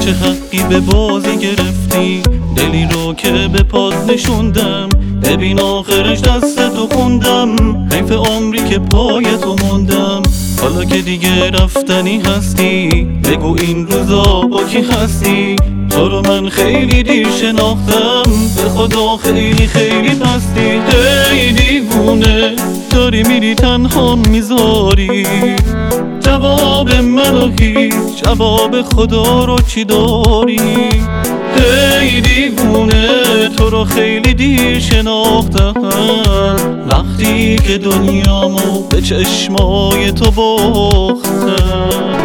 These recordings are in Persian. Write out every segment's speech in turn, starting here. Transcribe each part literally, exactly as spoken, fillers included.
چه حقی به بازی گرفتی دلی رو که به پات نشوندم؟ ببین آخرش دست تو خوندم، حیف عمری که پای تو موندم. حالا که دیگه رفتنی هستی بگو این روزا با کی هستی؟ تو رو من خیلی دیر شناختم، به خدا خیلی خیلی پستی. هی دیوونه داری میری تنها میذاری جواب منو هیچ، جواب خدا رو چی داری؟ هی دیوونه تو رو خیلی دیر شناختم، وقتی که دنیامو به چشمای تو باختم.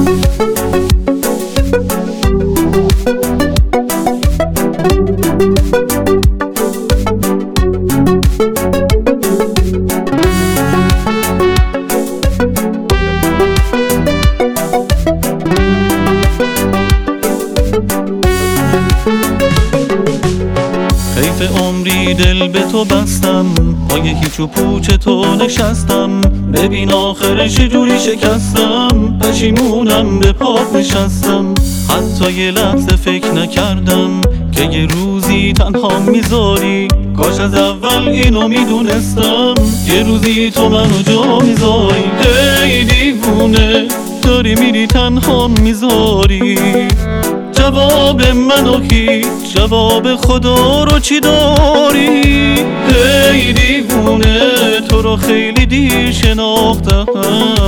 حیف عمری دل به تو بستم، پای هیچ و پوچ تو نشستم. ببین آخرش جوری شکستم، پشیمونم به پات نشستم. حتی یه لحظه فکر نکردم که یه روزی تنها میذاری، کاش از اول اینو میدونستم یه روزی تو منو جا میذاری. هی دیوونه داری میری تنها میذاری جواب منو هیچ، جواب خدا رو چی داری؟ هی دیوونه تو رو خیلی دیر شناختم،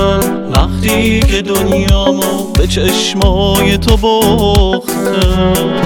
وقتی که دنیامو به چشمای تو باختم.